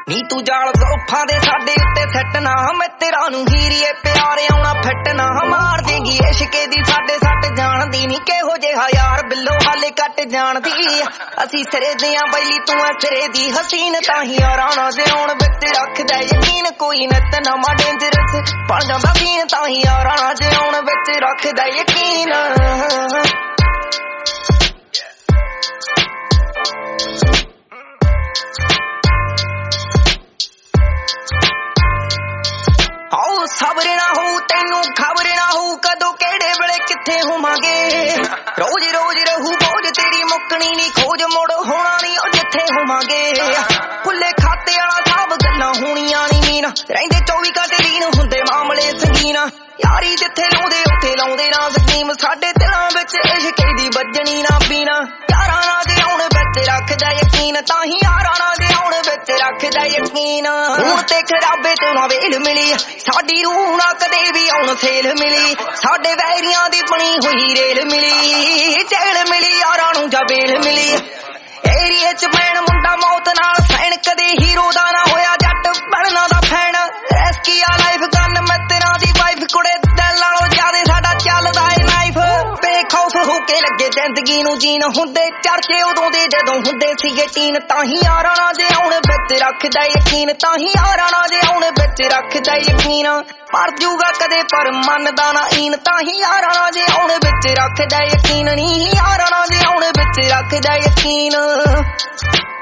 ਨੀ तू जाल ज़ुल्फां दे साडे उत्ते सैट ना मैं तेरा नूं हीरीए प्यारे आउणा फिट ना मार देंगी इश्के दी साडे सट जानदी नी किहो जिहा यार बिल्लो हाले कट जानदी असी सिरे दियां बैली तू ऐ सिरे दी हसीन ताही यारां दे आउण विच रखदा यकीन कोई नित नवां डेंजरस बण जांदा सीन ताही यारां दे आउण विच रखदा यकीन सबर ना हो तेनू खबर ना हो कदों केड़े वेले किथे होवांगे रोज रोज रहू बोझ तेरी मुकनी नी खोज मुड़ होना नी जिथे होवांगे फुल्ले खाते वाला सब गल्लां होणियां नी मीन रहिंदे 24 घंटे लीन हुंदे मामले संगीन यारी जिथे लाउंदे उत्थे लाउंदे ना स्कीम साडे दिलां विच इश्क दी वजनी ना पीना यारां ना दे आउण विच रखदा यकीन ताही यारां ना दे आउण विच रखदा यकीन हुण ते खराबे ते ना वेल मिली साडी रूह ना कदे भी आउण सेल मिली साडे वैरियां दी बनी होई रेल मिली जेल मिली यारां नूं जा बेल मिली एरिए च पैण मुंडा मौत नाल सैन कदे हीरो दा ना होया जट बनना दा फैन रेस्किया लाइफ गन मैं तेरा दी वाइफ कुड़े दिल नालों ज्यादा साडा चलदा ए नाइफ बेखौफ हो के लगे जिंदगी नूं जीन हुंदे चर्चे उदों दे जदों हुंदे सीगे टीन ताही यारां ना दे आउण विच रखदा यकीन ताही यारां ना दे आउण विच रखदा यकीन मर जूगा कदे पर मनदा ना ईन ताही यारां ना दे आउण विच रखदा यकीन नी यारां ना दे आउण विच रखदा यकीन